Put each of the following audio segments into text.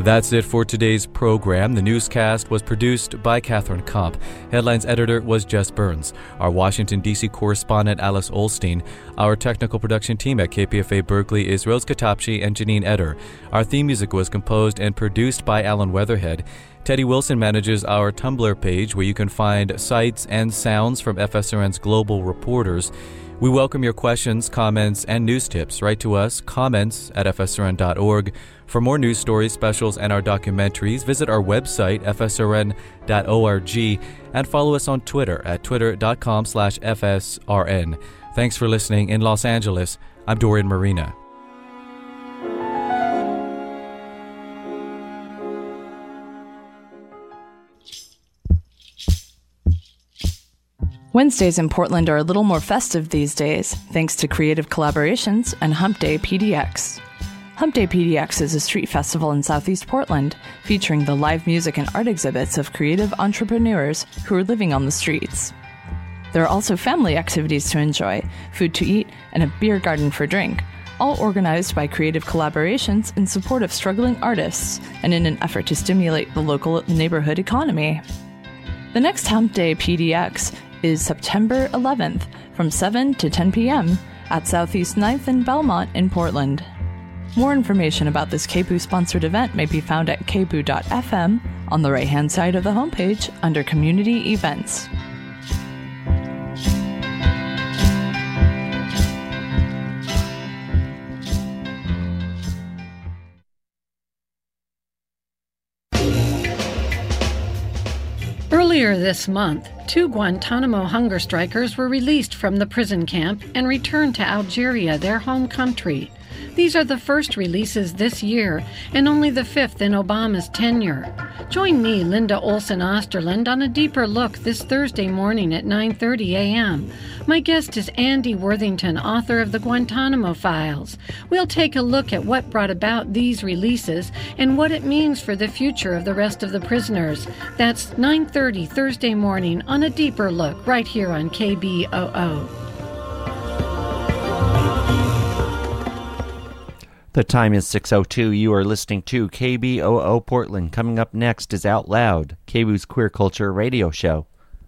That's it for today's program. The newscast was produced by Catherine Kopp. Headlines editor was Jess Burns. Our Washington, D.C. correspondent Alice Olstein. Our technical production team at KPFA Berkeley is Rose Katapchi and Janine Eder. Our theme music was composed and produced by Alan Weatherhead. Teddy Wilson manages our Tumblr page where you can find sights and sounds from FSRN's global reporters. We welcome your questions, comments, and news tips. Write to us, comments@fsrn.org. For more news stories, specials, and our documentaries, visit our website, fsrn.org, and follow us on Twitter at twitter.com/FSRN. Thanks for listening. In Los Angeles, I'm Dorian Marina. Wednesdays in Portland are a little more festive these days, thanks to creative collaborations and Hump Day PDX. Hump Day PDX is a street festival in Southeast Portland, featuring the live music and art exhibits of creative entrepreneurs who are living on the streets. There are also family activities to enjoy, food to eat, and a beer garden for drink, all organized by creative collaborations in support of struggling artists and in an effort to stimulate the local neighborhood economy. The next Hump Day PDX is September 11th from 7 to 10 p.m. at Southeast 9th and Belmont in Portland. More information about this KBOO-sponsored event may be found at kboo.fm on the right-hand side of the homepage under Community Events. Earlier this month, 2 Guantanamo hunger strikers were released from the prison camp and returned to Algeria, their home country. These are the first releases this year, and only the 5th in Obama's tenure. Join me, Linda Olson Osterland, on a deeper look this Thursday morning at 9:30 a.m. My guest is Andy Worthington, author of the Guantanamo Files. We'll take a look at what brought about these releases and what it means for the future of the rest of the prisoners. That's 9:30 Thursday morning on A Deeper Look, right here on KBOO. The time is 6:02. You are listening to KBOO Portland. Coming up next is Out Loud, KBOO's queer culture radio show.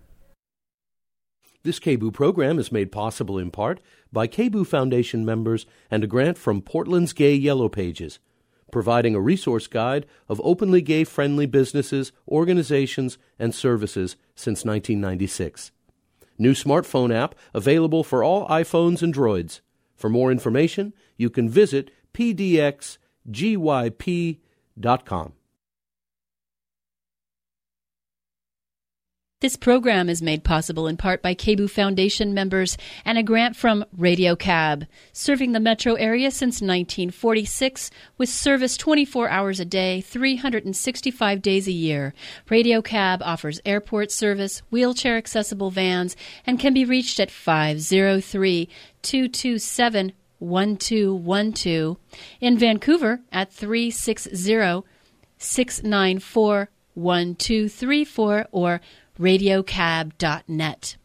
This KBOO program is made possible in part by KBOO Foundation members and a grant from Portland's Gay Yellow Pages, providing a resource guide of openly gay-friendly businesses, organizations, and services since 1996. New smartphone app available for all iPhones and Droids. For more information, you can visit pdxgyp.com. This program is made possible in part by KBOO Foundation members and a grant from Radio Cab, serving the metro area since 1946 with service 24 hours a day, 365 days a year. Radio Cab offers airport service, wheelchair-accessible vans, and can be reached at 503-227-1212, in Vancouver at 360-694-1234 or radiocab.net.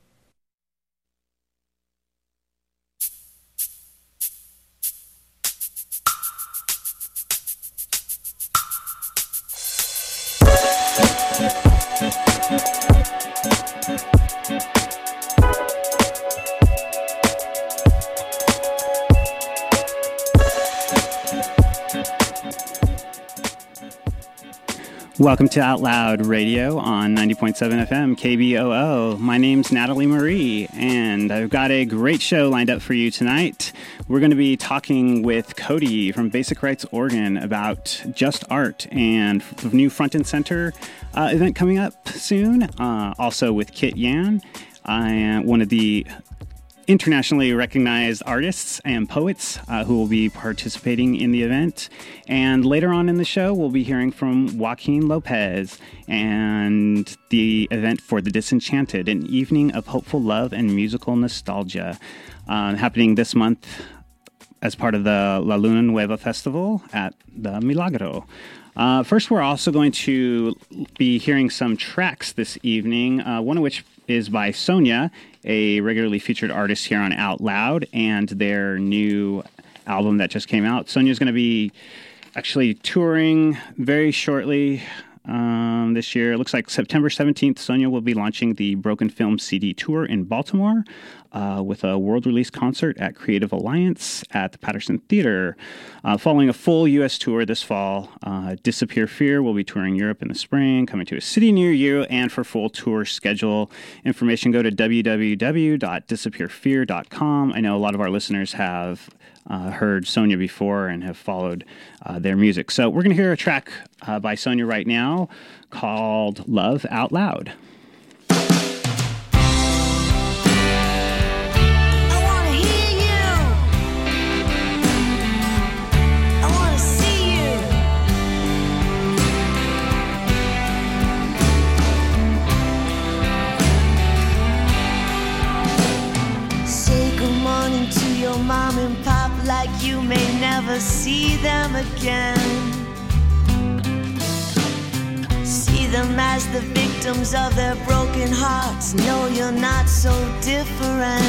Welcome to Out Loud Radio on 90.7 FM KBOO. My name's Natalie Marie, and I've got a great show lined up for you tonight. We're going to be talking with Cody from Basic Rights Oregon about Just Art and the new Front and Center event coming up soon. Also with Kit Yan, one of the internationally recognized artists and poets who will be participating in the event. And later on in the show, we'll be hearing from Joaquin Lopez and the event for The Disenchanted, an evening of hopeful love and musical nostalgia, happening this month as part of the La Luna Nueva Festival at the Milagro. First, we're also going to be hearing some tracks this evening, one of which is by Sonia, a regularly featured artist here on Out Loud, and their new album that just came out. Sonia's going to be actually touring very shortly this year. It looks like September 17th, Sonia will be launching the Broken Film CD Tour in Baltimore with a world release concert at Creative Alliance at the Patterson Theater. Following a full U.S. tour this fall, Disappear Fear will be touring Europe in the spring, coming to a city near you. And for full tour schedule information, go to www.disappearfear.com. I know a lot of our listeners have heard Sonia before and have followed their music. So we're going to hear a track by Sonia right now called Love Out Loud. Mom and Pop like you may never see them again. See them as the victims of their broken hearts. No, you're not so different.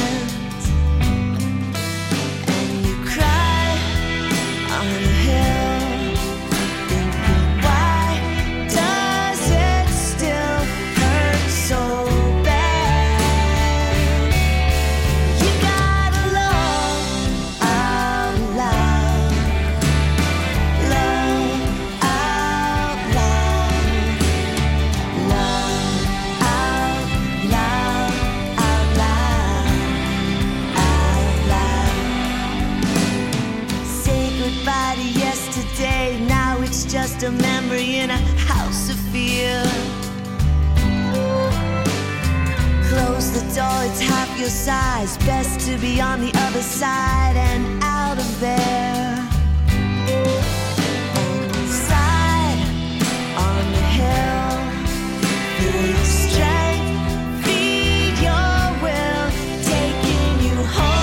And you cry on the hill, thinking, why does it still hurt so just a memory in a house of fear. Close the door, it's half your size. Best to be on the other side and out of there. And inside on the hill, feel your strength, feed your will, taking you home.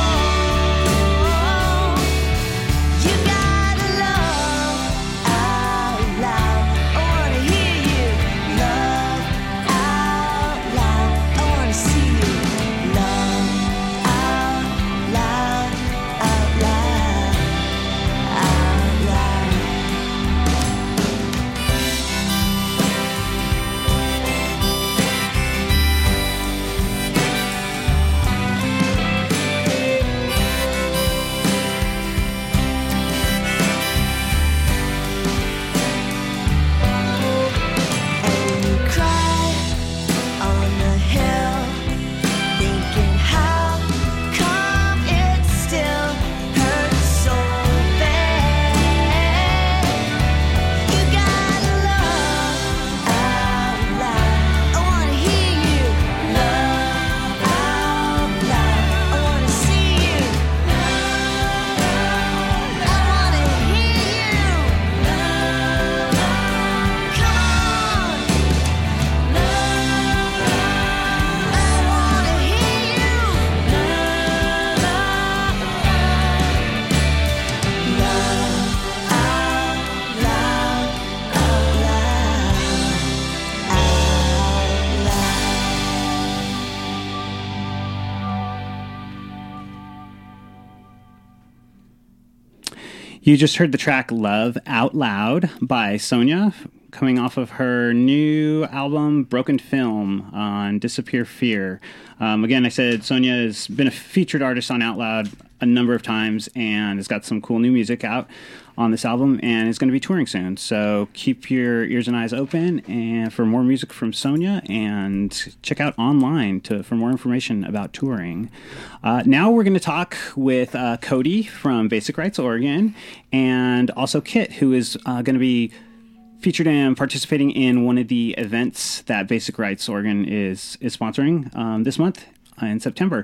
You just heard the track Love Out Loud by Sonia, coming off of her new album Broken Film on Disappear Fear. Again, I said Sonia has been a featured artist on Out Loud a number of times and has got some cool new music out on this album and is going to be touring soon. So keep your ears and eyes open and for more music from Sonia, and check out online for more information about touring. Now we're going to talk with Cody from Basic Rights Oregon, and also Kit, who is going to be featured and participating in one of the events that Basic Rights Oregon is sponsoring this month in September.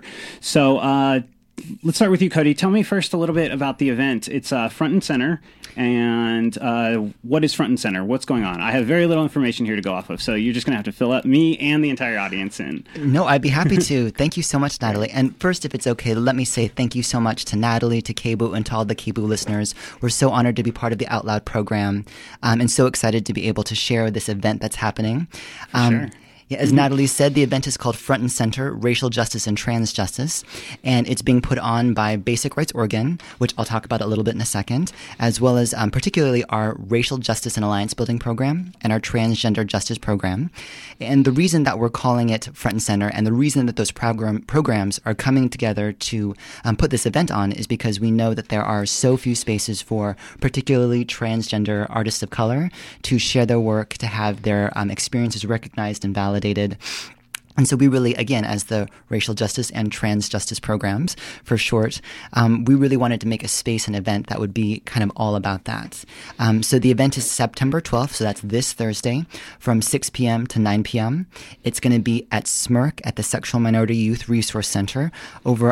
So let's start with you, Cody. Tell me first a little bit about the event. It's Front and Center, and what is Front and Center? What's going on? I have very little information here to go off of, so you're just going to have to fill up me and the entire audience in. No, I'd be happy to. Thank you so much, Natalie. And first, if it's okay, let me say thank you so much to Natalie, to KBOO, and to all the KBOO listeners. We're so honored to be part of the Out Loud program, and so excited to be able to share this event that's happening. Sure. Yeah, as Natalie said, the event is called Front and Center, Racial Justice and Trans Justice, and it's being put on by Basic Rights Oregon, which I'll talk about a little bit in a second, as well as particularly our Racial Justice and Alliance Building Program and our Transgender Justice Program. And the reason that we're calling it Front and Center and the reason that those programs are coming together to put this event on is because we know that there are so few spaces for particularly transgender artists of color to share their work, to have their experiences recognized and validated. And so we really, again, as the Racial Justice and Trans Justice Programs for short, we really wanted to make a space and event that would be kind of all about that. So the event is September 12th, so that's this Thursday, from 6 p.m. to 9 p.m. It's going to be at SMIRC at the Sexual Minority Youth Resource Center over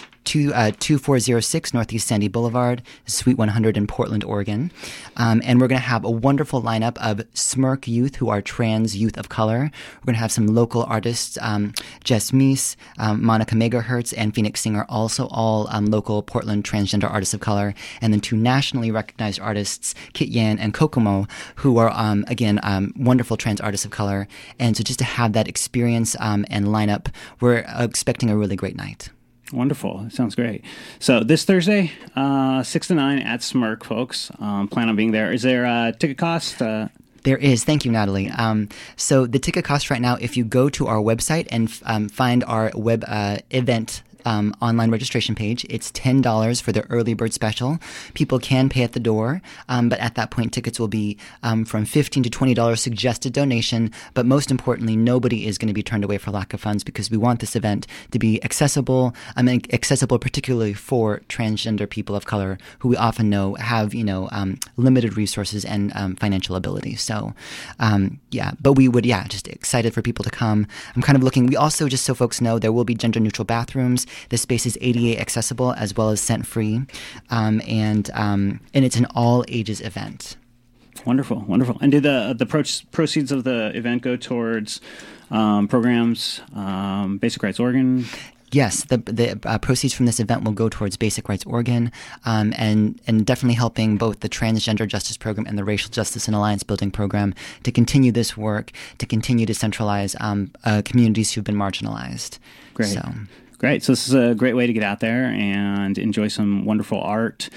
2406 Northeast Sandy Boulevard, Suite 100 in Portland, Oregon. And we're going to have a wonderful lineup of SMIRC youth who are trans youth of color. We're going to have some local artists, Jess Meese, Monica Megahertz, and Phoenix Singer, also all local Portland transgender artists of color. And then 2 nationally recognized artists, Kit Yan and Kokomo, who are, again, wonderful trans artists of color. And so just to have that experience and lineup, we're expecting a really great night. Wonderful. That sounds great. So this Thursday, 6 to 9 at SMIRC, folks. Plan on being there. Is there a ticket cost? There is. Thank you, Natalie. So the ticket cost right now, if you go to our website and find our web event online registration page, it's $10 for the early bird special. People can pay at the door, but at that point, tickets will be from $15 to $20 suggested donation. But most importantly, nobody is going to be turned away for lack of funds because we want this event to be accessible. Accessible particularly for transgender people of color who we often know have, limited resources and financial ability. So, but we would, just excited for people to come. I'm kind of looking. We also, just so folks know, there will be gender neutral bathrooms. The space is ADA accessible as well as scent free, and it's an all ages event. Wonderful. And do the proceeds of the event go towards programs, Basic Rights Oregon? Yes, the proceeds from this event will go towards Basic Rights Oregon, and definitely helping both the Transgender Justice Program and the Racial Justice and Alliance Building Program to continue this work, to continue to centralize communities who've been marginalized. Great. So this is a great way to get out there and enjoy some wonderful art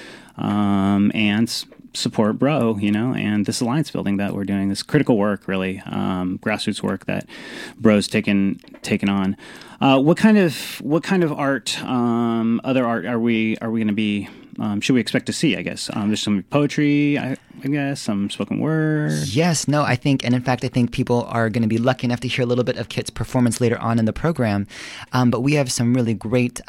and support Bro, and this alliance building that we're doing, this critical work, really, grassroots work that Bro's taken on. What kind of art, other art, are we going to be? Should we expect to see? I guess there's some poetry. I guess some spoken word. Yes, no, I think people are going to be lucky enough to hear a little bit of Kit's performance later on in the program. But we have some really great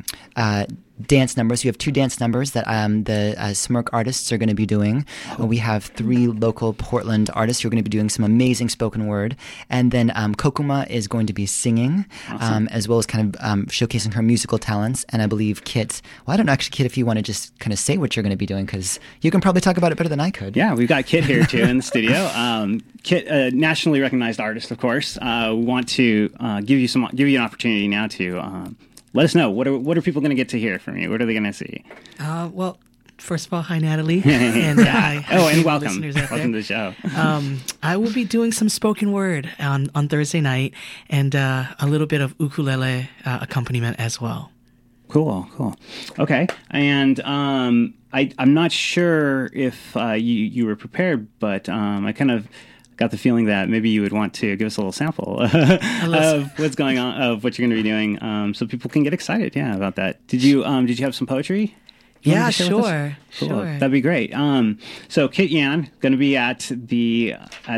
dance numbers. We have 2 dance numbers that the SMIRC artists are going to be doing. We have 3 local Portland artists who are going to be doing some amazing spoken word. And then Kokuma is going to be singing, awesome. As well as kind of showcasing her musical talents. And I believe Kit, I don't know actually, Kit, if you want to just kind of say what you're going to be doing, because you can probably talk about it better than I could. Yeah, we've got Kit here too in the studio. Kit, a nationally recognized artist, of course. We want to give you an opportunity now to let us know what are people going to get to hear from you? What are they going to see? Well, first of all, hi Natalie, and and welcome to the show. I will be doing some spoken word on Thursday night, and a little bit of ukulele accompaniment as well. Cool. Okay, and I'm not sure if you were prepared, but I kind of got the feeling that maybe you would want to give us a little sample of what's going on, of what you're going to be doing, so people can get excited, about that. Did you have some poetry? Yeah, sure. Cool. Sure. That'd be great. So Kit Yan going to be at the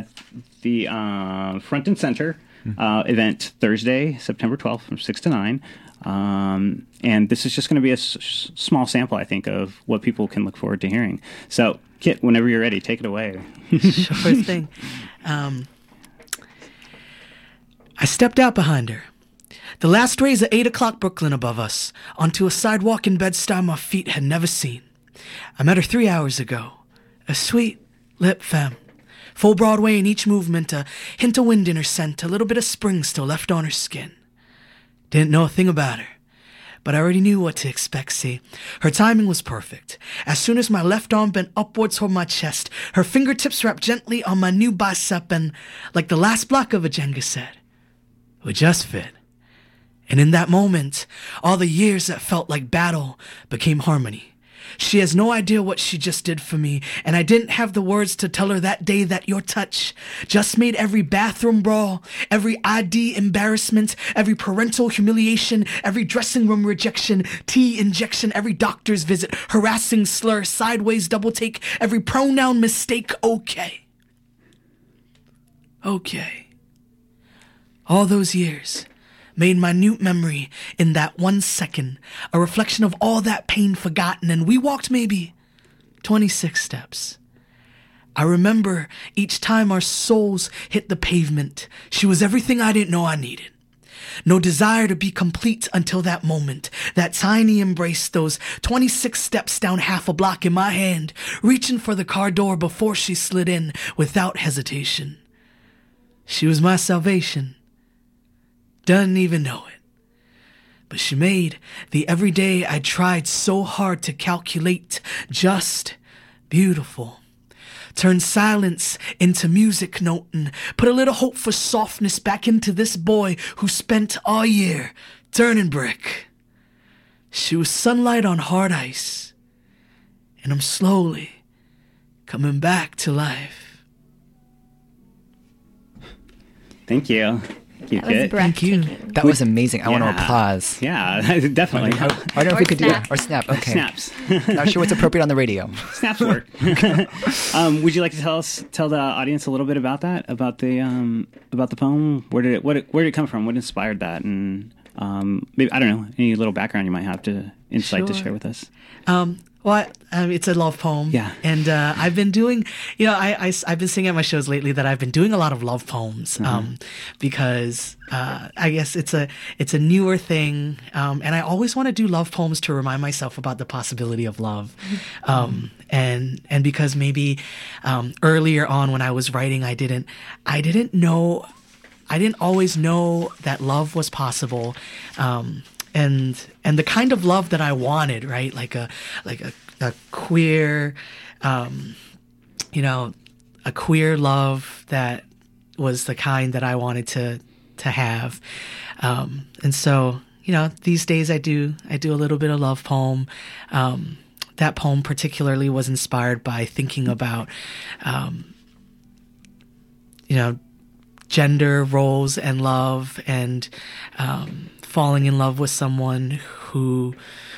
Front and Center event Thursday, September 12th from 6 to 9. And this is just going to be a small sample, I think, of what people can look forward to hearing. So, Kit, whenever you're ready, take it away. Sure thing. I stepped out behind her. The last rays of 8 o'clock Brooklyn above us, onto a sidewalk in Bed-Stuy my feet had never seen. I met her 3 hours ago. A sweet lip femme. Full Broadway in each movement, a hint of wind in her scent, a little bit of spring still left on her skin. Didn't know a thing about her, but I already knew what to expect, see. Her timing was perfect. As soon as my left arm bent upwards toward my chest, her fingertips wrapped gently on my new bicep and, like the last block of a Jenga set, would just fit. And in that moment, all the years that felt like battle became harmony. She has no idea what she just did for me, and I didn't have the words to tell her that day that your touch just made every bathroom brawl, every ID embarrassment, every parental humiliation, every dressing room rejection, tea injection, every doctor's visit, harassing slur, sideways double take, every pronoun mistake, okay. Okay. All those years made minute memory in that 1 second, a reflection of all that pain forgotten, and we walked maybe 26 steps. I remember each time our souls hit the pavement, she was everything I didn't know I needed. No desire to be complete until that moment, that tiny embrace, those 26 steps down half a block in my hand, reaching for the car door before she slid in without hesitation. She was my salvation. Doesn't even know it. But she made the everyday I tried so hard to calculate just beautiful. Turned silence into music noting. Put a little hope for softness back into this boy who spent all year turning brick. She was sunlight on hard ice. And I'm slowly coming back to life. Thank you. That was breathtaking. That was amazing. I want to applause. Yeah, definitely. I don't know if we could do that. Or snap. Okay. Snaps. Not sure what's appropriate on the radio. Snaps work. Would you like to tell the audience a little bit about that? About the poem? Where did it come from? What inspired that? And maybe, I don't know, any little background you might have to insight to share with us. Well, it's a love poem. Yeah. And I've been doing, I've been singing at my shows lately that I've been doing a lot of love poems because I guess it's a newer thing. And I always want to do love poems to remind myself about the possibility of love. And because maybe earlier on when I was writing, I didn't always know that love was possible. And the kind of love that I wanted, right? Like a queer, a queer love that was the kind that I wanted to have. And so, these days I do a little bit of love poem. That poem particularly was inspired by thinking about, gender roles and love and, falling in love with someone who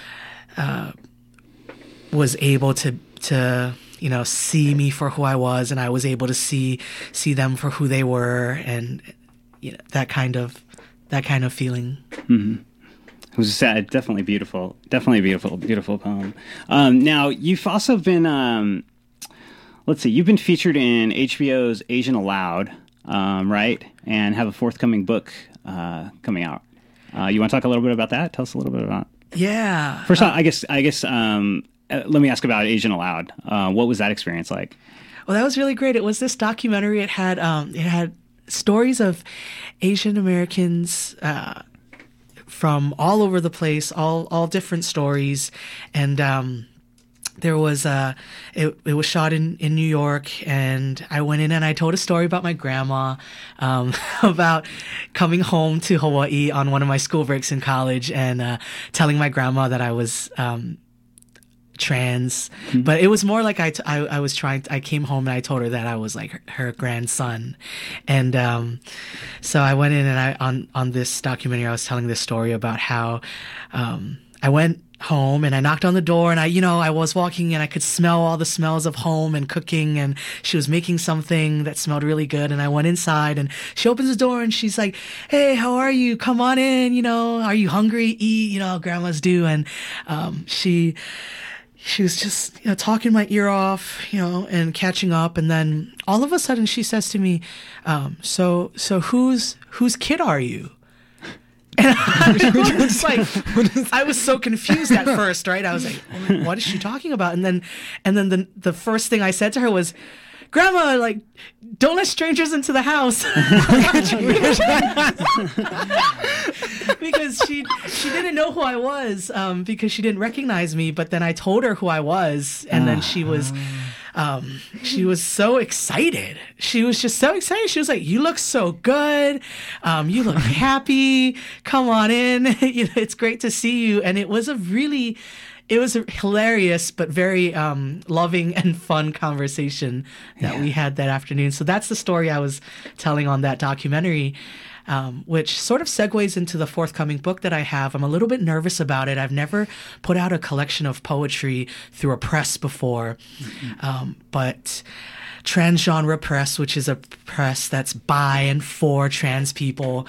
was able to see me for who I was, and I was able to see them for who they were, and that kind of feeling. Mm-hmm. It was sad, definitely beautiful poem. Now you've also been you've been featured in HBO's Asian Aloud, right? And have a forthcoming book coming out. You want to talk a little bit about that? Tell us a little bit about. Yeah. First off, I guess. Let me ask about Asian Aloud. What was that experience like? Well, that was really great. It was this documentary. It had stories of Asian Americans from all over the place, all different stories, and there was it was shot in New York, and I went in and I told a story about my grandma, about coming home to Hawaii on one of my school breaks in college, and telling my grandma that I was trans. Mm-hmm. But it was more like I came home and I told her that I was like her grandson, and so I went in and on this documentary I was telling this story about how I went home and I knocked on the door, and I was walking and I could smell all the smells of home and cooking, and she was making something that smelled really good, and I went inside and she opens the door and she's like, "Hey, how are you? Come on in, are you hungry? Eat, grandmas do." And she was just talking my ear off, and catching up, and then all of a sudden she says to me, so whose kid are you? And I was so confused at first, right? I was like, what is she talking about? And then the first thing I said to her was, "Grandma, like, don't let strangers into the house." Because she didn't know who I was, because she didn't recognize me. But then I told her who I was, and then she was She was so excited. She was just so excited. She was like, "You look so good. You look happy. Come on in. It's great to see you." And it was a hilarious but very loving and fun conversation that we had that afternoon. So that's the story I was telling on that documentary, which sort of segues into the forthcoming book that I have. I'm a little bit nervous about it. I've never put out a collection of poetry through a press before, but Transgenre Press, which is a press that's by and for trans people,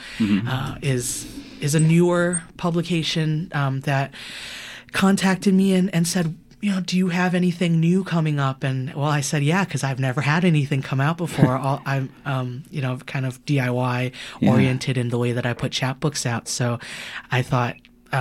is a newer publication that contacted me and said, do you have anything new coming up? And well, I said, yeah, because I've never had anything come out before. I'm, kind of DIY oriented in the way that I put chapbooks out. So I thought,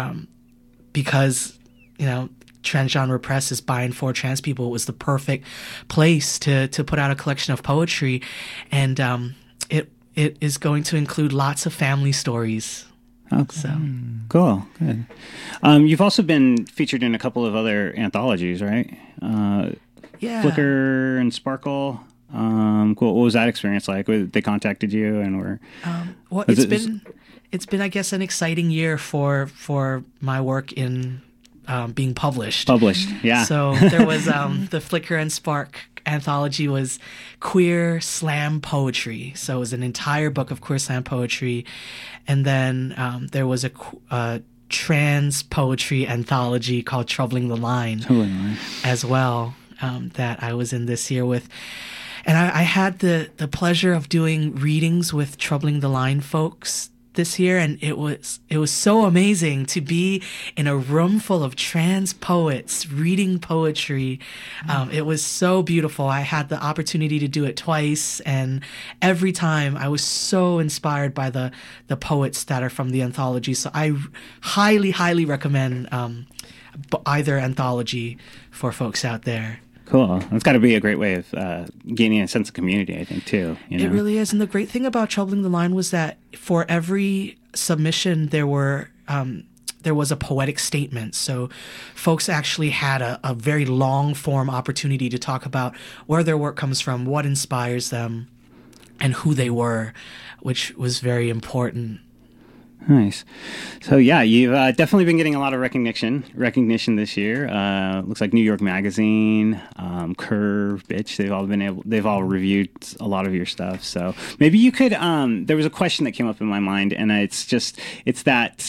because, Transgenre Press is by and for trans people, it was the perfect place to put out a collection of poetry. And it is going to include lots of family stories. Okay. So. Cool. Good. You've also been featured in a couple of other anthologies, right? Yeah. Flickr and Sparkle. Cool. What was that experience like? They contacted you and were... Well, it's been, I guess, an exciting year for my work in being published. Yeah. So there was the Flickr and Spark anthology was queer slam poetry. So it was an entire book of queer slam poetry. And then there was a trans poetry anthology called Troubling the Line as well, that I was in this year with. And I had the pleasure of doing readings with Troubling the Line folks this year, and it was so amazing to be in a room full of trans poets reading poetry. It was so beautiful. I had the opportunity to do it twice, and every time I was so inspired by the poets that are from the anthology. So I highly, highly recommend either anthology for folks out there. Cool. It's got to be a great way of gaining a sense of community, I think, too. It really is. And the great thing about Troubling the Line was that for every submission, there was a poetic statement. So folks actually had a very long-form opportunity to talk about where their work comes from, what inspires them, and who they were, which was very important. Nice. So yeah, you've definitely been getting a lot of recognition this year. Looks like New York Magazine, Curve, Bitch. They've all reviewed a lot of your stuff. So maybe you could. There was a question that came up in my mind, and it's that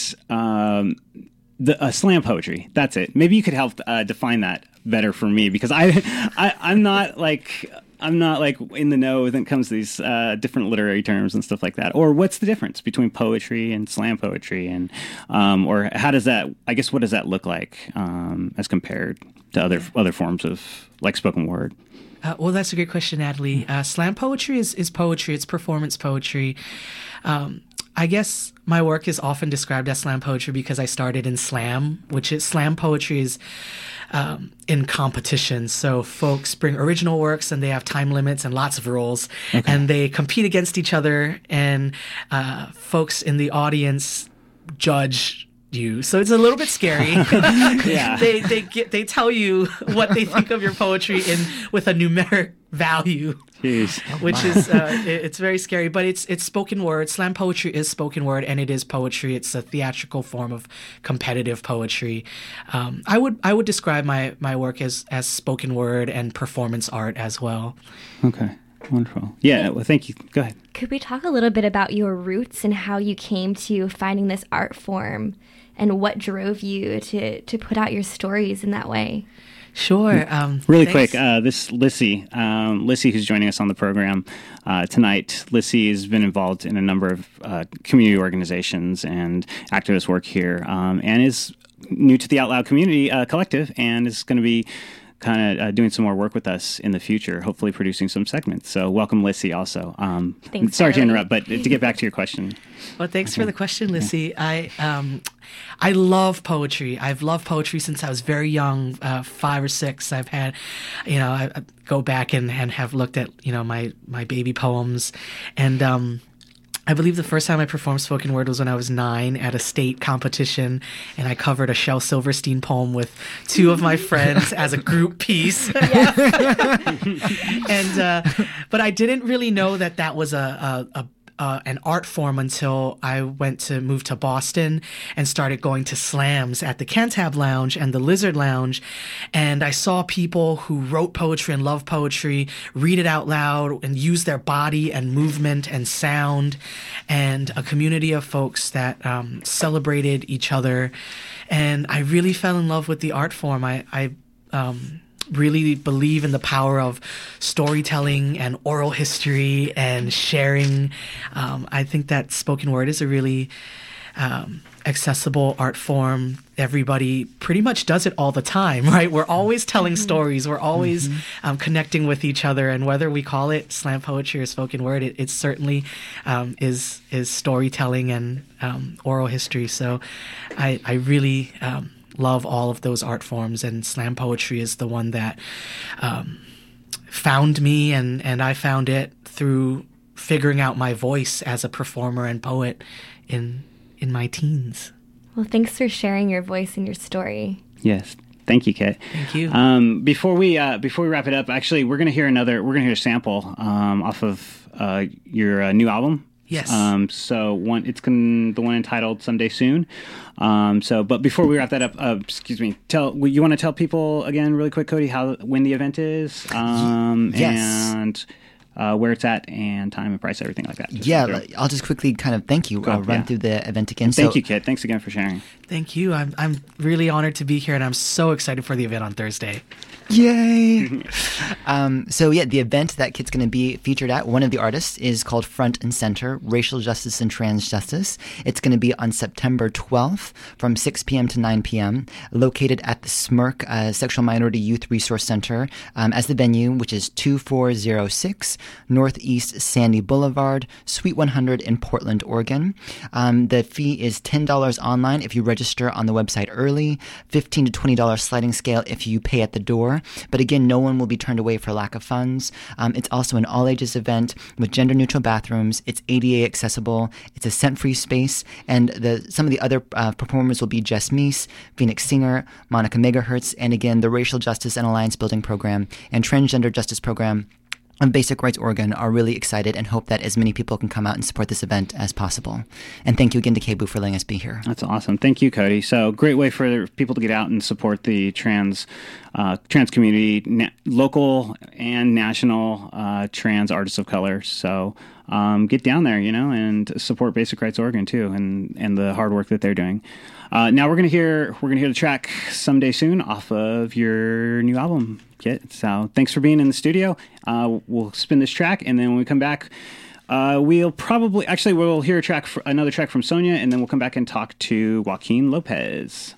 slam poetry. That's it. Maybe you could help define that better for me, because I'm not like in the know when it comes to these different literary terms and stuff like that. Or what's the difference between poetry and slam poetry, and or how does that? I guess what does that look like as compared to other forms of like spoken word? Well, that's a great question, Natalie. Slam poetry is poetry. It's performance poetry. I guess my work is often described as slam poetry because I started in slam, which is slam poetry is in competitions. So folks bring original works and they have time limits and lots of rules, and they compete against each other, and folks in the audience judge you. So it's a little bit scary. Yeah. They tell you what they think of your poetry with a numeric value. Jeez. Which is it's very scary, but it's spoken word. Slam poetry is spoken word, and it is poetry. It's a theatrical form of competitive poetry. I would describe my work as spoken word and performance art as well. Okay. Wonderful. Yeah, well, thank you. Go ahead. Could we talk a little bit about your roots and how you came to finding this art form, and what drove you to put out your stories in that way? Sure. Really quick, this Lissy, who's joining us on the program tonight. Lissy has been involved in a number of community organizations and activist work here, and is new to the Out Loud community collective, and is going to be kind of doing some more work with us in the future, hopefully producing some segments. So welcome, Lissy, also. Thanks, sorry to interrupt, but to get back to your question. Well, thanks for the question, Lissy. Yeah. I love poetry. I've loved poetry since I was very young, 5 or 6. I've had, I go back and have looked at, my baby poems. And I believe the first time I performed spoken word was when I was 9 at a state competition, and I covered a Shel Silverstein poem with 2 of my friends as a group piece. But I didn't really know that was an art form until I moved to Boston and started going to slams at the Cantab Lounge and the Lizard Lounge. And I saw people who wrote poetry and loved poetry read it out loud and use their body and movement and sound, and a community of folks that celebrated each other. And I really fell in love with the art form. I really believe in the power of storytelling and oral history and sharing. I think that spoken word is a really accessible art form. Everybody pretty much does it all the time, right? We're always telling stories. We're always connecting with each other. And whether we call it slam poetry or spoken word, it certainly is storytelling and oral history. So I really love all of those art forms, and slam poetry is the one that found me, and I found it through figuring out my voice as a performer and poet in my teens. Well, thanks for sharing your voice and your story. Yes. Thank you, Kit. Thank you. Before we wrap it up, actually, we're gonna hear a sample off of your new album. Yes. So the one entitled "Someday Soon." But before we wrap that up, excuse me. You want to tell people again, really quick, Cody, when the event is, yes. And where it's at, and time and price, everything like that. I'll just quickly kind of thank you. Run through the event again. Thank you, Kit. Thanks again for sharing. Thank you. I'm really honored to be here, and I'm so excited for the event on Thursday. Yay! The event that Kit's going to be featured at, one of the artists is called Front and Center, Racial Justice and Trans Justice. It's going to be on September 12th from 6 p.m. to 9 p.m., located at the SMRC, Sexual Minority Youth Resource Center, as the venue, which is 2406 Northeast Sandy Boulevard, Suite 100 in Portland, Oregon. The fee is $10 online if you register on the website early, $15 to $20 sliding scale if you pay at the door. But again, no one will be turned away for lack of funds. It's also an all-ages event with gender-neutral bathrooms. It's ADA accessible. It's a scent-free space. And some of the other performers will be Jess Meese, Phoenix Singer, Monica Megahertz, and again, the Racial Justice and Alliance Building Program and Transgender Justice Program of Basic Rights Oregon are really excited and hope that as many people can come out and support this event as possible. And thank you again to KBOO for letting us be here. That's awesome. Thank you, Cody. So great way for people to get out and support the trans community, local and national trans artists of color. So get down there, and support Basic Rights Oregon too, and the hard work that they're doing. Now we're gonna hear the track "Someday Soon" off of your new album, Kit. So thanks for being in the studio. We'll spin this track, and then when we come back, we'll hear another track from Sonia, and then we'll come back and talk to Joaquin Lopez.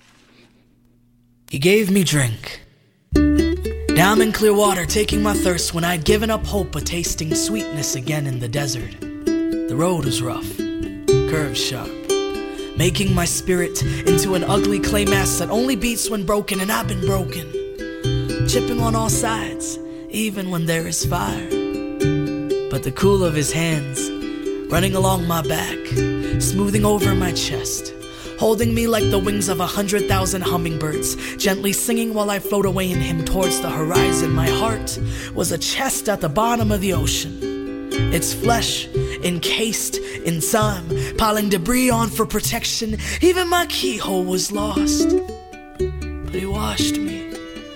He gave me drink. Now I'm in clear water, taking my thirst when I'd given up hope of tasting sweetness again in the desert. The road was rough, curves sharp, making my spirit into an ugly clay mass that only beats when broken, and I've been broken, chipping on all sides, even when there is fire. But the cool of his hands, running along my back, smoothing over my chest, holding me like the wings of 100,000 hummingbirds, gently singing while I float away in him towards the horizon. My heart was a chest at the bottom of the ocean, its flesh encased in time, piling debris on for protection. Even my keyhole was lost, but he washed me,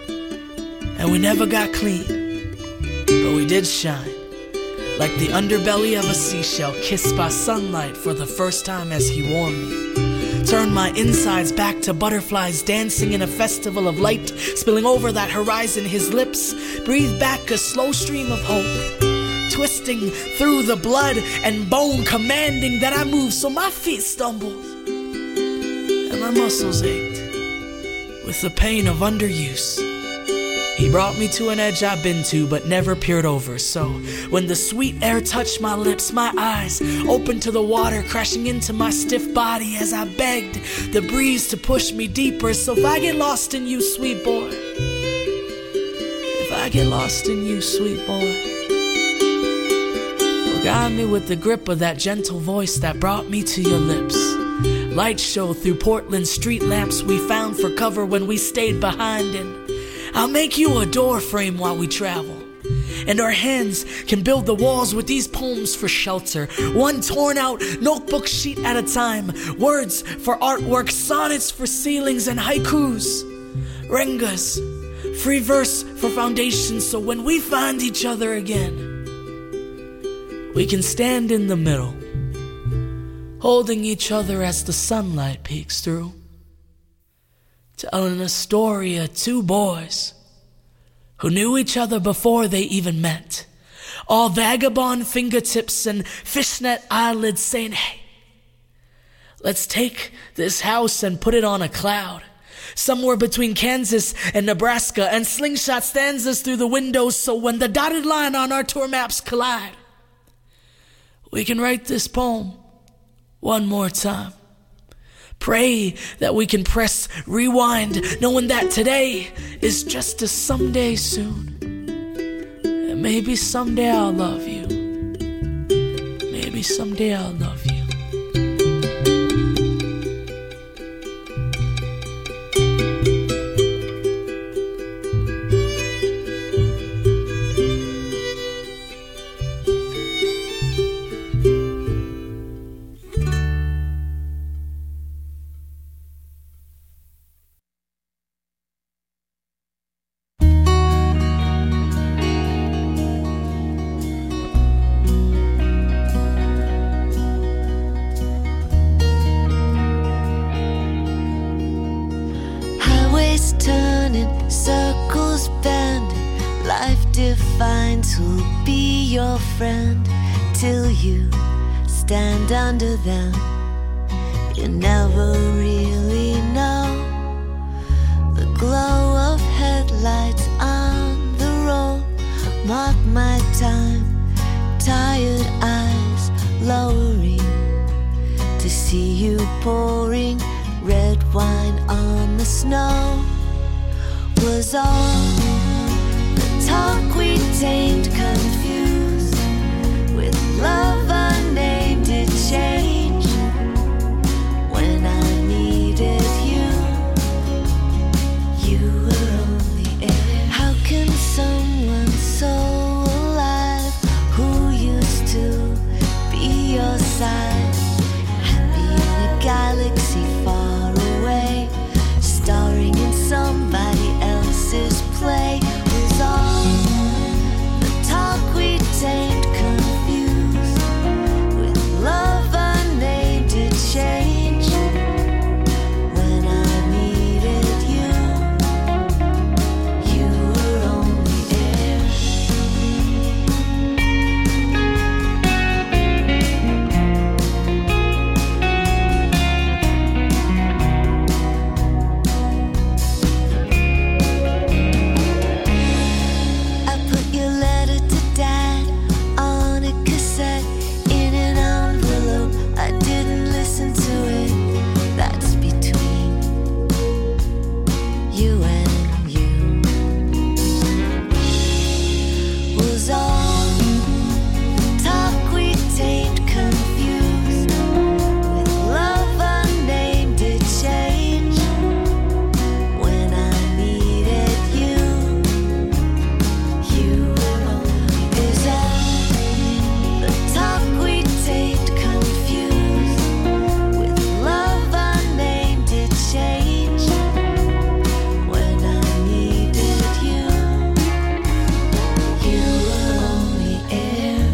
and we never got clean, but we did shine, like the underbelly of a seashell kissed by sunlight for the first time as he warmed me. Turned my insides back to butterflies dancing in a festival of light, spilling over that horizon. His lips breathed back a slow stream of hope, twisting through the blood and bone, commanding that I move, so my feet stumbled and my muscles ached with the pain of underuse. He brought me to an edge I've been to but never peered over. So when the sweet air touched my lips, my eyes opened to the water crashing into my stiff body as I begged the breeze to push me deeper. So if I get lost in you, sweet boy, if I get lost in you, sweet boy, Got me with the grip of that gentle voice that brought me to your lips. Light show through Portland street lamps we found for cover when we stayed behind. And I'll make you a door frame while we travel. And our hands can build the walls with these poems for shelter. One torn out notebook sheet at a time. Words for artwork, sonnets for ceilings, and haikus. Rengas, free verse for foundation, so when we find each other again, we can stand in the middle, holding each other as the sunlight peeks through, telling a story of two boys who knew each other before they even met. All vagabond fingertips and fishnet eyelids saying, hey, let's take this house and put it on a cloud, somewhere between Kansas and Nebraska, and slingshot stanzas through the windows so when the dotted line on our tour maps collide, we can write this poem one more time. Pray that we can press rewind, knowing that today is just a someday soon. And maybe someday I'll love you. Maybe someday I'll love you. Who'll be your friend till you stand under them. You never really know the glow of headlights on the road. Mark my time, tired eyes lowering to see you pouring red wine on the snow. Was all talk we tamed, confused with love unnamed. It changed when I needed you. You were only air. How can someone so alive who used to be your side happy in a galaxy far away, starring in somebody else's play? Was all the talk we tamed, confused with love unnamed. It changed when I needed you. You were only air. I put your letter to Dad on a cassette in an envelope. I didn't listen to it. That's between you and you. Was all talk we tamed, confused with love unnamed. It changed when I needed you. You were only is all the talk we tamed, confused with love unnamed. It changed when I needed you. You were only air.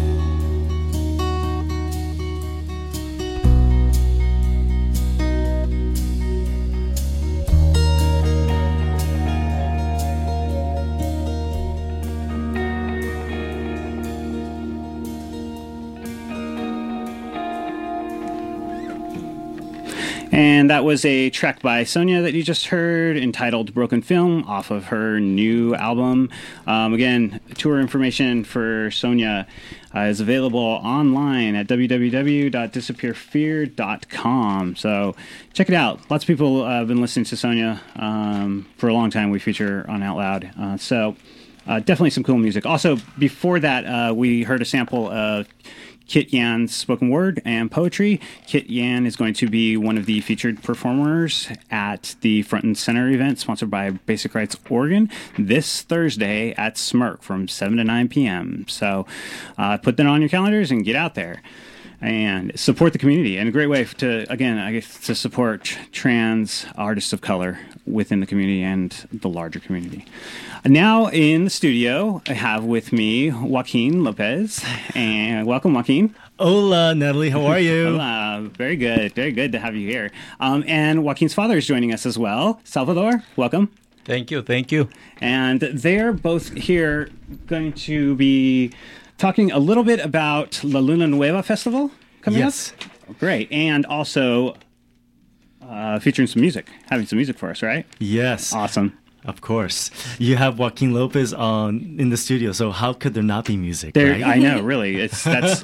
And that was a track by Sonia that you just heard entitled Broken Film off of her new album. Again, tour information for Sonia is available online at www.disappearfear.com. So check it out. Lots of people have been listening to Sonia for a long time. We feature her on Out Loud. So definitely some cool music. Also, before that, we heard a sample of Kit Yan's spoken word and poetry. Kit Yan is going to be one of the featured performers at the Front and Center event sponsored by Basic Rights Oregon this Thursday at Smirk from 7 to 9 p.m. So put that on your calendars and get out there and support the community. And a great way to, again, I guess, to support trans artists of color within the community and the larger community. Now in the studio, I have with me Joaquin Lopez. And welcome, Joaquin. Hola, Natalie. How are you? Hola. Very good. Very good to have you here. And Joaquin's father is joining us as well. Salvador, welcome. Thank you. Thank you. And they're both here going to be talking a little bit about La Luna Nueva Festival coming up. Great. And also featuring some music, having some music for us, right? Yes. Awesome. Of course. You have Joaquin Lopez in the studio, so how could there not be music? There, right? I know, really. That's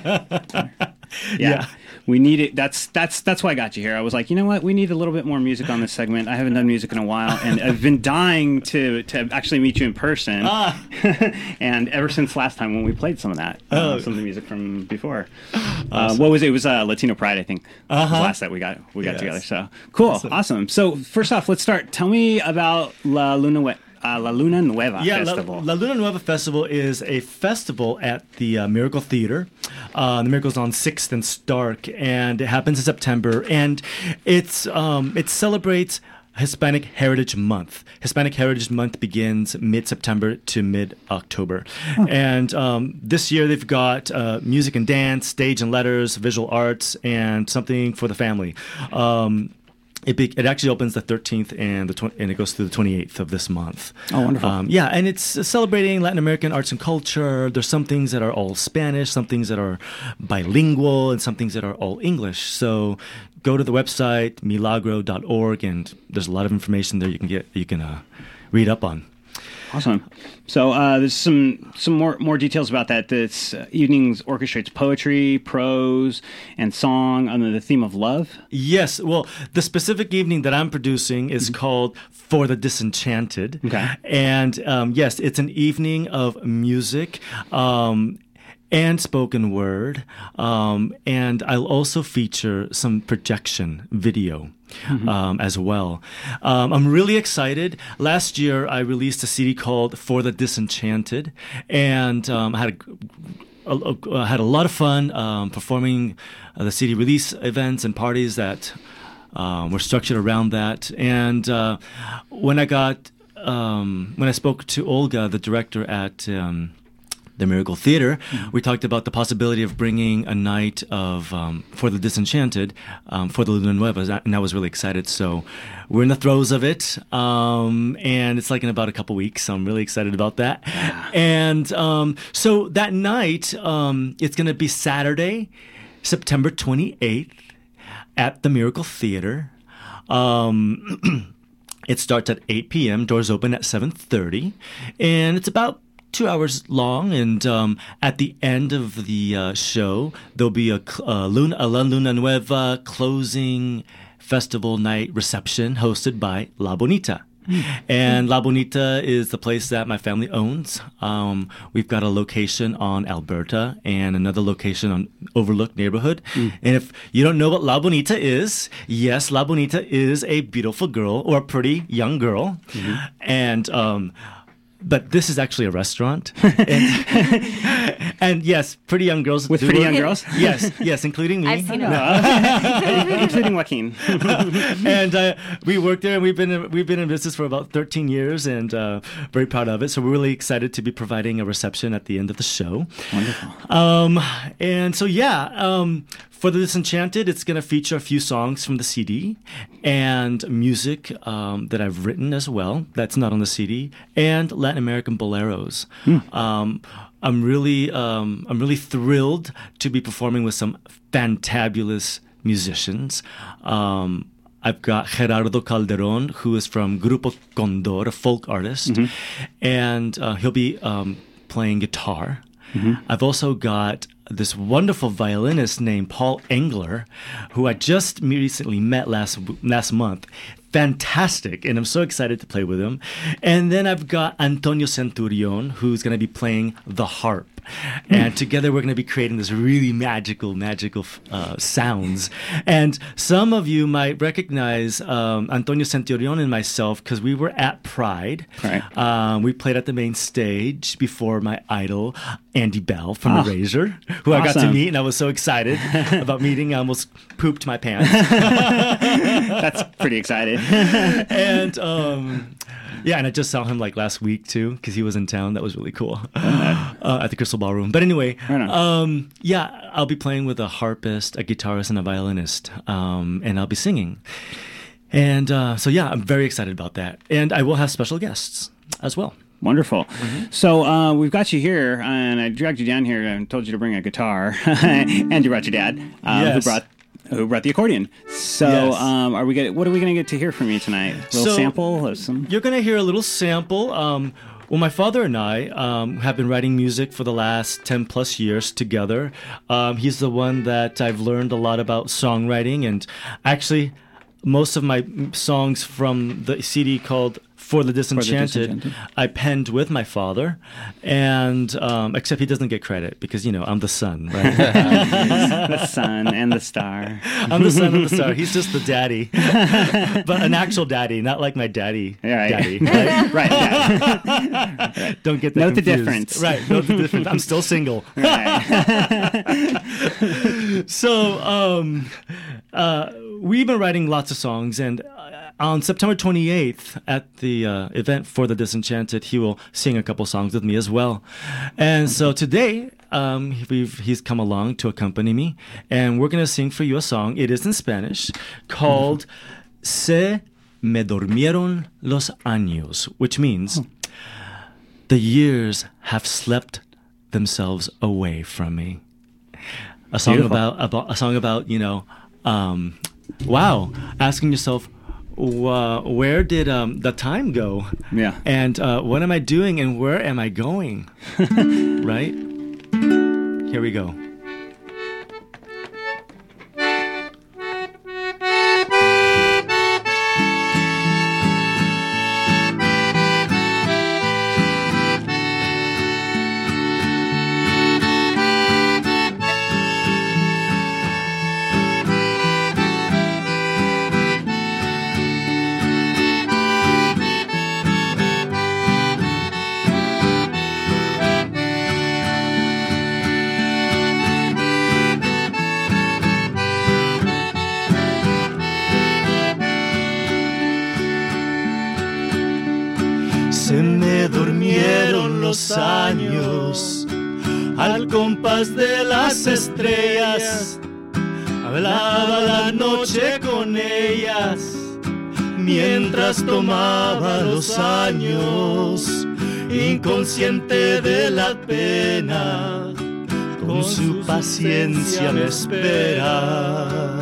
yeah. We need it. That's why I got you here. I was like, you know what? We need a little bit more music on this segment. I haven't done music in a while, and I've been dying to actually meet you in person. And ever since last time when we played some of that, some of the music from before. Awesome. What was it? It was Latino Pride, I think. Was last that we got together. So cool, awesome. So first off, let's start. Tell me about La Luna Nueva Festival. La Luna Nueva Festival is a festival at the Miracle Theater. The Miracle's on 6th and Stark, and it happens in September. And it celebrates Hispanic Heritage Month. Hispanic Heritage Month begins mid-September to mid-October. And this year they've got music and dance, stage and letters, visual arts, and something for the family. It actually opens the 13th and it goes through the 28th of this month. Oh, wonderful. And it's celebrating Latin American arts and culture. There's some things that are all Spanish, some things that are bilingual, and some things that are all English. So go to the website, milagro.org, and there's a lot of information there you can read up on. Awesome. So there's some more details about that. This evening's orchestrates poetry, prose, and song under the theme of love. Yes. Well, the specific evening that I'm producing is called For the Disenchanted. Okay. And yes, it's an evening of music and spoken word. And I'll also feature some projection video. As well. I'm really excited. Last year, I released a CD called For the Disenchanted, and I had a lot of fun performing the CD release events and parties that were structured around that. And when I spoke to Olga, the director at the Miracle Theater, we talked about the possibility of bringing a night of For the Disenchanted for the Luna Nueva, and I was really excited. So we're in the throes of it, and it's like in about a couple weeks, so I'm really excited about that. And so that night, it's going to be Saturday, September 28th at the Miracle Theater. It starts at 8 p.m., doors open at 7:30, and it's about 2 hours long, and at the end of the show, there'll be a La Luna Nueva closing festival night reception hosted by La Bonita. And La Bonita is the place that my family owns. We've got a location on Alberta and another location on Overlook neighborhood. And if you don't know what La Bonita is, yes, La Bonita is a beautiful girl or a pretty young girl. And but this is actually a restaurant. And yes, pretty young girls. With pretty young girls? Yes, including me. I've seen them. Including Joaquin. And we work there, and we've been in business for about 13 years, and very proud of it. So we're really excited to be providing a reception at the end of the show. Wonderful. And so, For the Disenchanted, it's going to feature a few songs from the CD and music that I've written as well. That's not on the CD, and Latin American boleros. I'm really thrilled to be performing with some fantabulous musicians. I've got Gerardo Calderon, who is from Grupo Condor, a folk artist, and he'll be playing guitar. I've also got this wonderful violinist named Paul Engler, who I just recently met last month. fantastic, and I'm so excited to play with him. And then I've got Antonio Centurion, who's going to be playing the harp. And together we're going to be creating this really magical sounds. And some of you might recognize Antonio Centurion and myself because we were at Pride. Right. We played at the main stage before my idol, Andy Bell from Erasure, who I got to meet, and I was so excited about meeting. I almost pooped my pants. That's pretty exciting. And and I just saw him like last week too because he was in town. That was really cool at the Crystal Ballroom. But anyway, I'll be playing with a harpist, a guitarist, and a violinist, and I'll be singing. And I'm very excited about that. And I will have special guests as well. Wonderful. Mm-hmm. So we've got you here, and I dragged you down here and told you to bring a guitar, and you brought your dad, who brought the accordion. So what are we going to get to hear from you tonight? A little sample? You're going to hear a little sample. Well, my father and I have been writing music for the last 10 plus years together. He's the one that I've learned a lot about songwriting, and actually most of my songs from the CD called For the Disenchanted, I penned with my father, and except he doesn't get credit because, I'm the son, right? The sun and the star. I'm the son and the star. He's just the daddy, but an actual daddy, not like my daddy. Right. Daddy, right? Right. Yeah. Don't get that Note confused. the difference. Right. Note the difference. I'm still single. Right. So we've been writing lots of songs, and on September 28th at the event For the Disenchanted, he will sing a couple songs with me as well. And so today, he's come along to accompany me, and we're going to sing for you a song. It is in Spanish, called Se me dormieron los años, which means the years have slept themselves away from me. A song about asking yourself, where did the time go? Yeah. And what am I doing and where am I going? Right? Here we go. Se me durmieron los años al compás de las estrellas. Hablaba la noche con ellas mientras tomaba los años, inconsciente de la pena, con su paciencia me espera.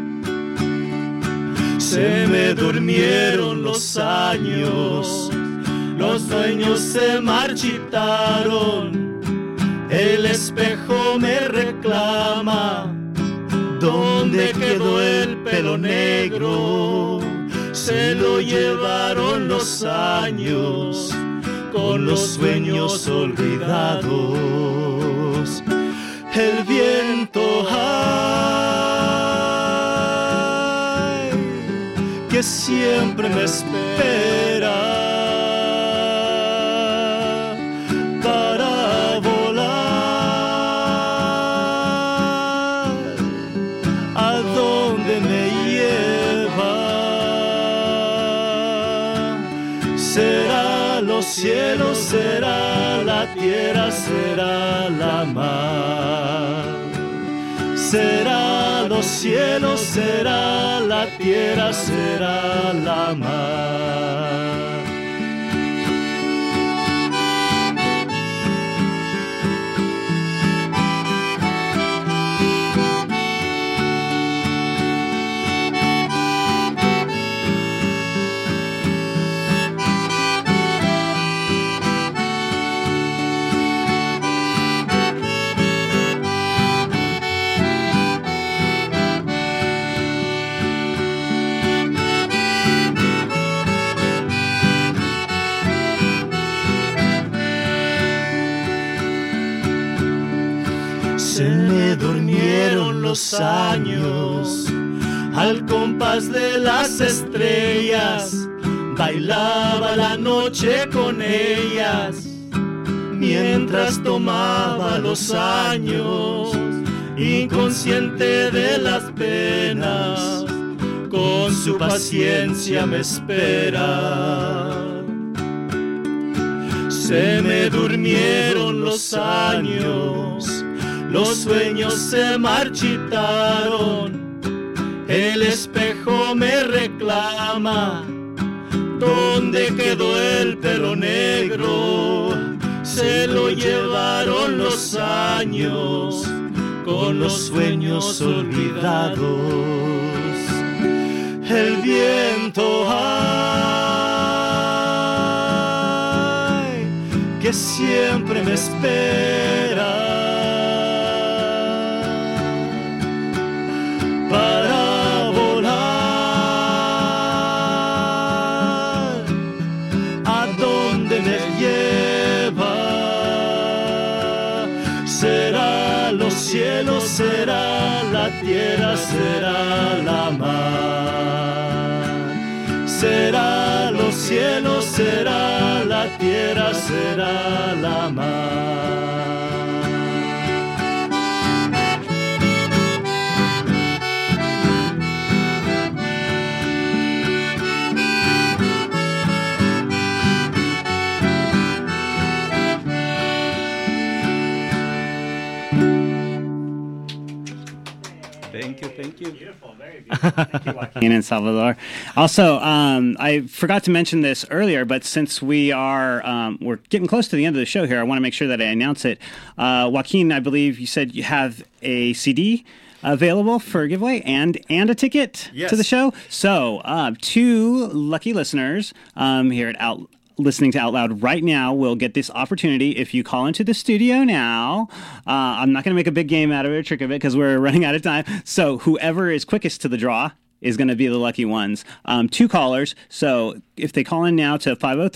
Se me durmieron los años, los sueños se marchitaron, el espejo me reclama, ¿dónde quedó el pelo negro? Se lo llevaron los años, con los sueños olvidados. El viento, ay, que siempre me espera. Cielo será la tierra, será la mar. Será los cielos, será la tierra, será la mar. los años, al compás de las estrellas, bailaba la noche con ellas, mientras tomaba los años, inconsciente de las penas, con su paciencia me espera. Se me durmieron los años, los sueños se marchitaron, el espejo me reclama, ¿dónde quedó el pelo negro? Se lo llevaron los años, con los sueños olvidados. El viento, ay, que siempre me espera para volar, a donde me lleva. Será los cielos, será la tierra, será la mar. Será los cielos, será la tierra, será la mar. Thank you. Beautiful, very beautiful. Thank you, Joaquin and Salvador. Also, I forgot to mention this earlier, but since we're getting close to the end of the show here, I want to make sure that I announce it. Joaquin, I believe you said you have a CD available for a giveaway and a ticket to the show. So, 2 lucky listeners here at listening to Out Loud right now will get this opportunity. If you call into the studio now, I'm not going to make a big game out of it, a trick of it, because we're running out of time. So whoever is quickest to the draw is going to be the lucky ones. 2 callers. So if they call in now to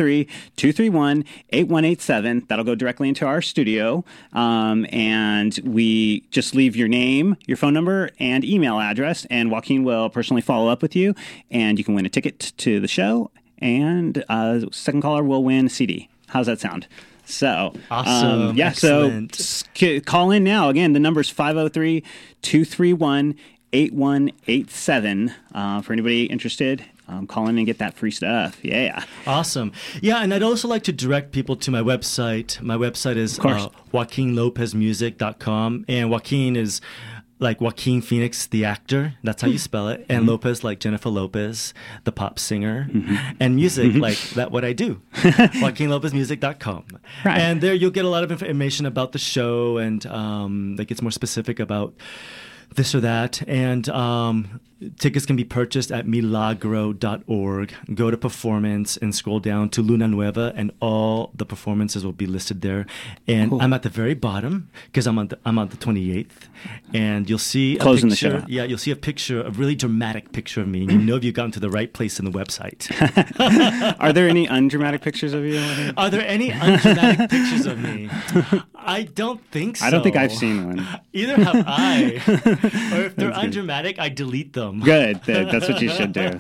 503-231-8187, that'll go directly into our studio. And we just leave your name, your phone number, and email address, and Joaquin will personally follow up with you, and you can win a ticket to the show. And second caller will win a CD. How's that sound? So, awesome. Excellent. So call in now. Again, the number is 503-231-8187. For anybody interested, call in and get that free stuff. Yeah. Awesome. Yeah, and I'd also like to direct people to my website. My website is JoaquinLopezMusic.com. And Joaquin is like Joaquin Phoenix, the actor. That's how you spell it. And Lopez, like Jennifer Lopez, the pop singer. And music, like that what I do. JoaquinLopezMusic.com. Right. And there you'll get a lot of information about the show, and that gets more specific about this or that. And tickets can be purchased at milagro.org. Go to performance and scroll down to Luna Nueva, and all the performances will be listed there. And I'm at the very bottom because I'm on the 28th, and you'll see closing the show. Yeah, you'll see a picture, a really dramatic picture of me, and you know if you've gotten to the right place in the website. Are there any undramatic pictures of you? Are there any undramatic pictures of me? I don't think so. I don't think I've seen one. Either have I. Or if they're undramatic, I delete them. Good. That's what you should do.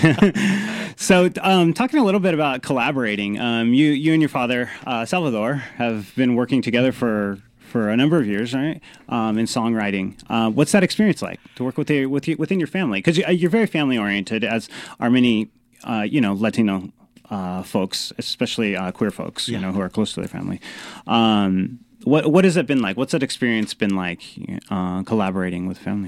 So, talking a little bit about collaborating, you and your father, Salvador, have been working together for a number of years, right? In songwriting. What's that experience like to work within your family? Because you're very family oriented, as are many, Latino folks, especially queer folks, who are close to their family. What has it been like? What's that experience been like, collaborating with family?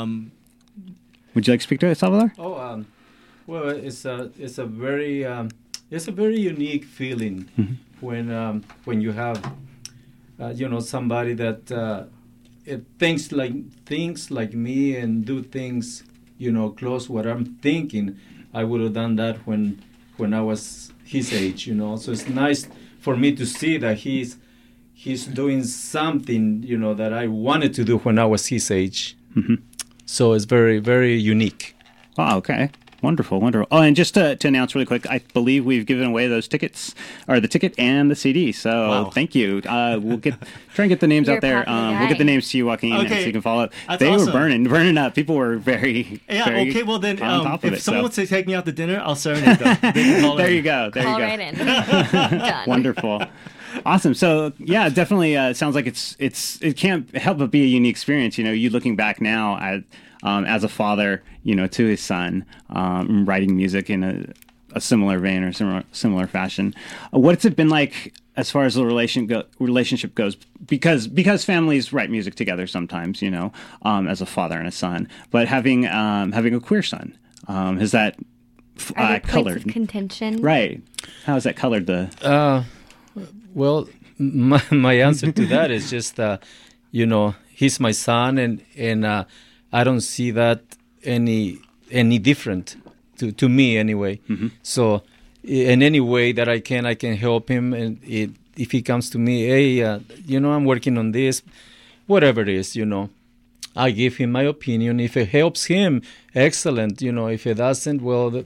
Would you like to speak to it, Salvador? Well, it's a very unique feeling when you have somebody that thinks like me and do things close what I'm thinking. I would have done that when I was his age, So it's nice for me to see that he's doing something that I wanted to do when I was his age. So it's very, very unique. Wow, okay. Wonderful, wonderful. Oh, and just to announce really quick, I believe we've given away those tickets, or the ticket and the CD. So thank you. We'll try and get the names out there. We'll get the names to you, Joaquin, so you can follow up. That's they awesome. were burning up. People were very okay. Well, then on top of if it, someone wants to take me out to dinner, I'll serenade them. There you go. Call right in. Done. Wonderful. Awesome. So yeah, definitely sounds like it can't help but be a unique experience. You looking back now at as a father, to his son, writing music in a similar vein or similar fashion. What's it been like as far as the relationship goes? Because families write music together sometimes, as a father and a son. But having a queer son, has that colored points of contention? Right. How has that colored the? Well, my answer to that is just he's my son, and I don't see that any different to me anyway. Mm-hmm. So in any way that I can help him, and if he comes to me, hey, I'm working on this, whatever it is, I give him my opinion. If it helps him, excellent. If it doesn't, well,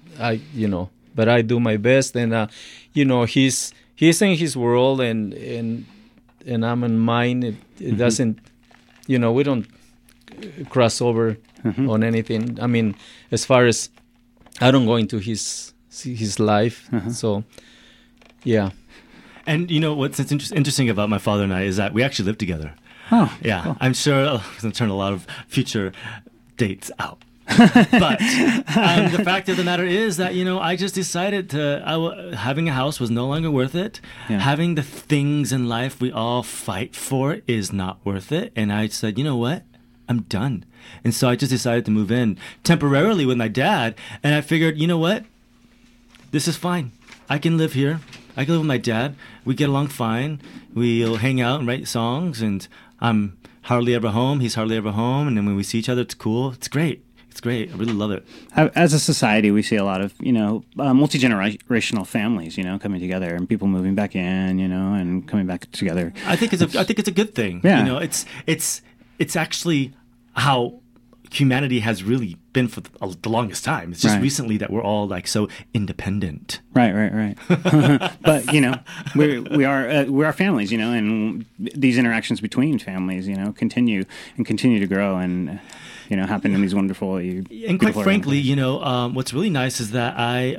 but I do my best, and he's in his world, and I'm in mine. It doesn't, we don't cross over on anything. I mean, as far as I don't go into his life, so yeah. And what's interesting about my father and I is that we actually live together. Oh, yeah. Cool. I'm sure I'm going to turn a lot of future dates out. But the fact of the matter is that I just decided having a house was no longer worth it. Yeah. Having the things in life we all fight for is not worth it. And I said, you know what? I'm done. And so I just decided to move in temporarily with my dad. And I figured, you know what? This is fine. I can live here. I can live with my dad. We get along fine. We'll hang out and write songs. And I'm hardly ever home. He's hardly ever home. And then when we see each other, it's cool. It's great. It's great. I really love it. As a society, we see a lot of, multi-generational families, coming together and people moving back in, and coming back together. I think it's a good thing. Yeah. It's actually how humanity has really been for the longest time. It's just recently that we're all so independent. Right. But we are families, and these interactions between families, continue to grow and happen in these wonderful. And quite frankly, what's really nice is that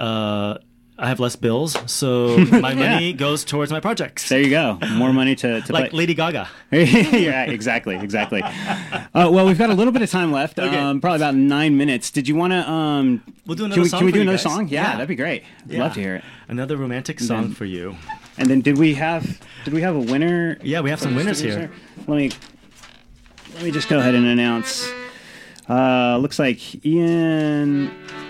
I have less bills, so my money goes towards my projects. There you go. More money to like play. Lady Gaga. Yeah, exactly. Well, we've got a little bit of time left. Okay. Probably about 9 minutes. Did you want to? We'll do another song. Can we do for another you guys. song? Yeah, that'd be great. I'd love to hear it. Another romantic song for you. And then did we have a winner? Yeah, we have some winners here. Let me just go ahead and announce. Looks like Ian,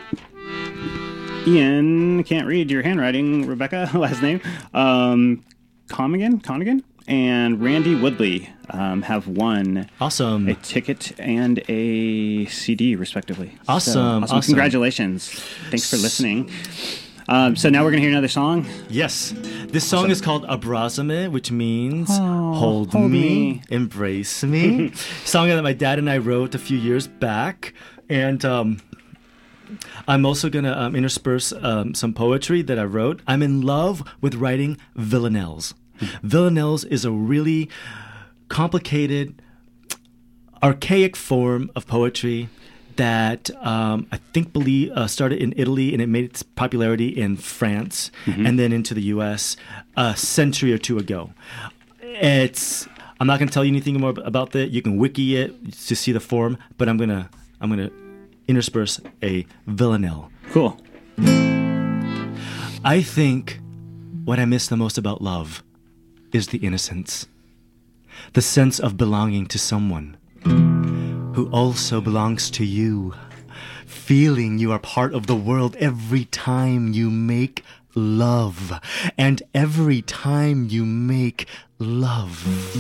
can't read your handwriting, Rebecca, last name. Connigan, and Randy Woodley have won awesome a ticket and a CD, respectively. Awesome. Congratulations. Thanks for listening. So now we're going to hear another song. Yes. This song is called Abrázame, which means hold me, embrace me. Song that my dad and I wrote a few years back. And I'm also going to intersperse some poetry that I wrote. I'm in love with writing villanelles. Villanelles is a really complicated, archaic form of poetry that I think started in Italy, and it made its popularity in France and then into the U.S. a century or two ago. I'm not going to tell you anything more about that. You can wiki it to see the form, but I'm gonna intersperse a villanelle. Cool. I think what I miss the most about love is the innocence, the sense of belonging to someone who also belongs to you, feeling you are part of the world every time you make love, and every time you make love,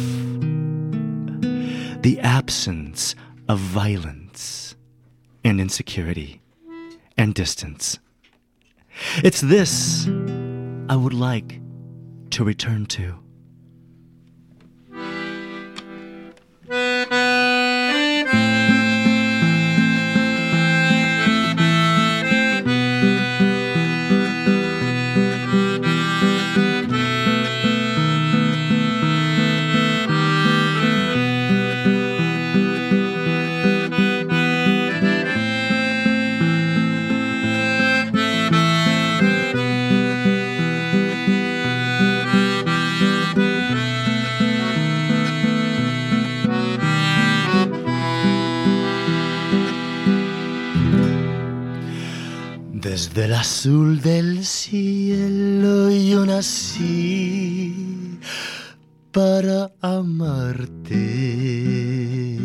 the absence of violence and insecurity and distance. It's this I would like to return to. Desde el azul del cielo yo nací para amarte.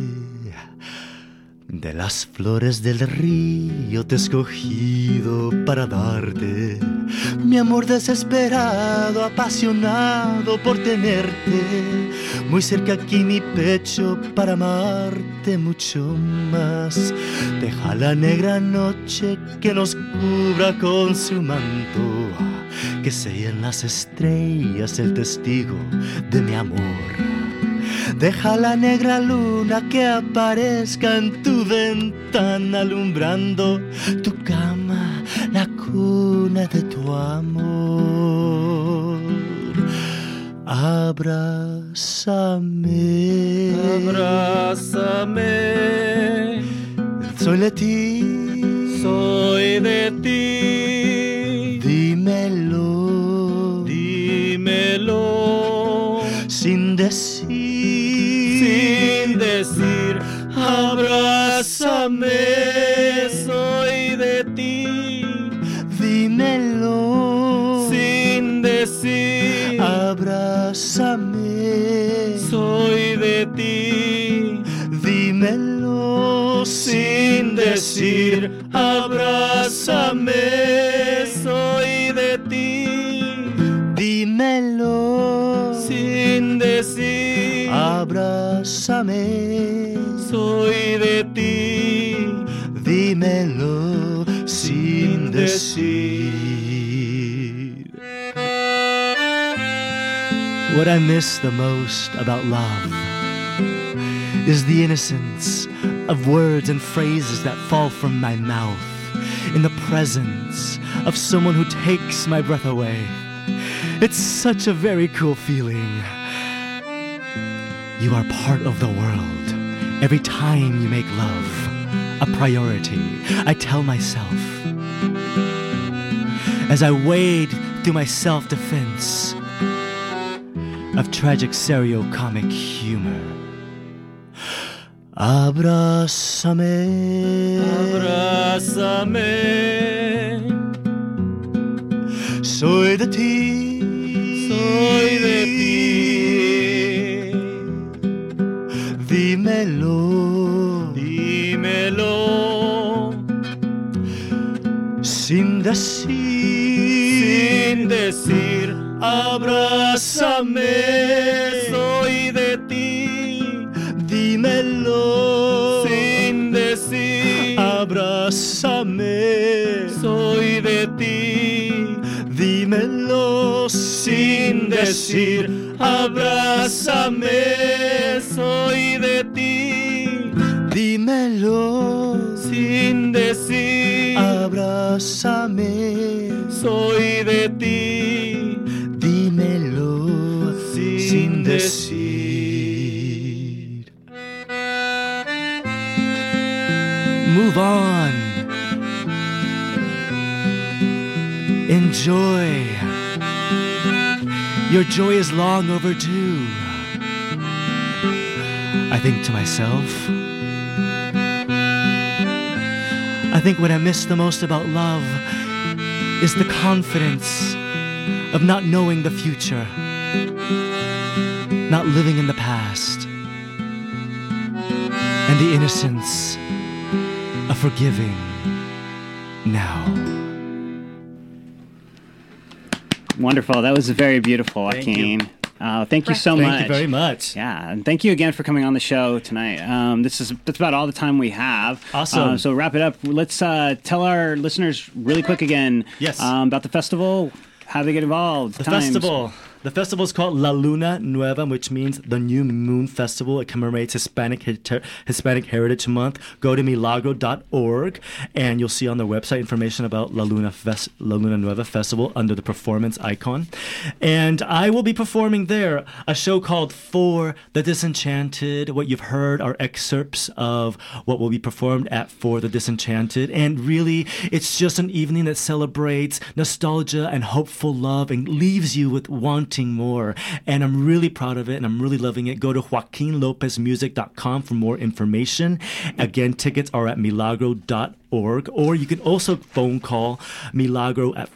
De las flores del río te he escogido para darte mi amor desesperado, apasionado por tenerte muy cerca aquí mi pecho para amarte mucho más. Deja la negra noche que nos cubra con su manto, que sean las estrellas el testigo de mi amor. Deja la negra luna que aparezca en tu ventana alumbrando tu cama, la cuna de tu amor. Abrázame, abrázame. Soy de ti, soy de ti. Dímelo, dímelo. Sin decir, abrázame, soy de ti. Dímelo, sin decir, abrázame, soy de ti. Dímelo, sin decir, abrázame, soy de ti. Dímelo, sin decir, abrázame, soy de ti. Dímelo sin decir. What I miss the most about love is the innocence of words and phrases that fall from my mouth in the presence of someone who takes my breath away. It's such a very cool feeling. You are part of the world. Every time you make love a priority, I tell myself, as I wade through my self-defense of tragic serio-comic humor. Abrázame, abrázame. Soy de ti, soy de ti. Dímelo, dímelo. Sin decir, abrázame, soy de ti. Dímelo, sin decir, abrázame, soy de ti. Dímelo, sin decir, abrázame, soy de ti. Dímelo, sin decir, abrázame, soy de ti. Dímelo, sin decir. Move on. Enjoy. Your joy is long overdue. I think to myself, I think what I miss the most about love is the confidence of not knowing the future, not living in the past, and the innocence of forgiving now. Wonderful. That was very beautiful, Joaquin. Thank you so much. Thank you very much. Yeah, and thank you again for coming on the show tonight. That's about all the time we have. Awesome. So wrap it up. Let's tell our listeners really quick again. Yes. About the festival. How do they get involved? The festival is called La Luna Nueva, which means the New Moon Festival. It commemorates Hispanic Heritage Month. Go to milagro.org, and you'll see on their website information about La Luna Nueva Festival under the performance icon. And I will be performing there a show called For the Disenchanted. What you've heard are excerpts of what will be performed at For the Disenchanted. And really, it's just an evening that celebrates nostalgia and hopeful love and leaves you with wanting wanting more. And I'm really proud of it, and I'm really loving it. Go to JoaquinLopezMusic.com for more information. Again, tickets are at milagro.org, or you can also phone call Milagro at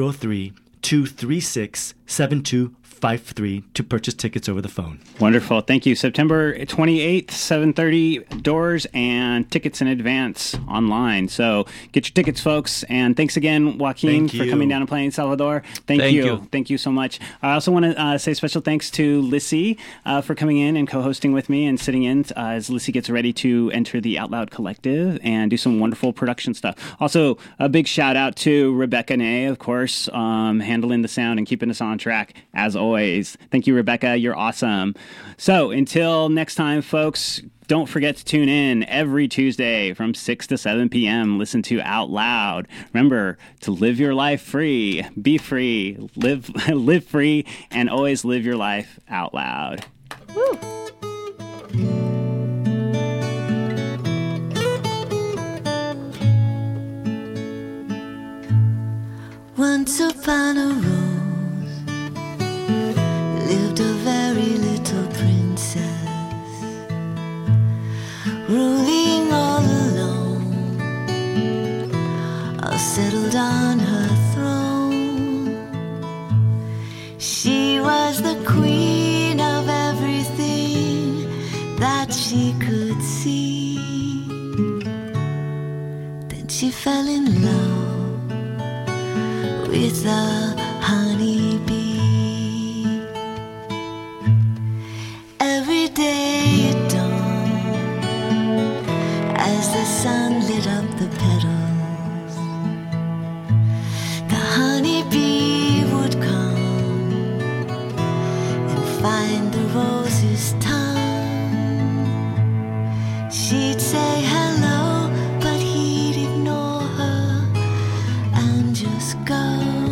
503-236-7253 to purchase tickets over the phone. Wonderful. Thank you. September 28th, 7:30 doors, and tickets in advance online. So get your tickets, folks. And thanks again, Joaquin, for coming down and playing Salvador. Thank you. Thank you so much. I also want to say special thanks to Lissy for coming in and co-hosting with me and sitting in as Lissy gets ready to enter the Out Loud Collective and do some wonderful production stuff. Also, a big shout out to Rebecca Nay, of course, handling the sound and keeping us on track as always. Thank you, Rebecca. You're awesome. So until next time, folks, don't forget to tune in every Tuesday from 6 to 7 p.m. Listen to Out Loud. Remember to live your life free, be free, live free, and always live your life out loud. Woo! Once upon a rose lived a very little princess, ruling all alone, all settled on her throne. She was the queen of everything that she could see. Then she fell in love with a honeybee. Every day at dawn, as the sun lit up the petals, the honeybee would come and find the rose's tongue. She'd say hello, but he'd ignore her and just go.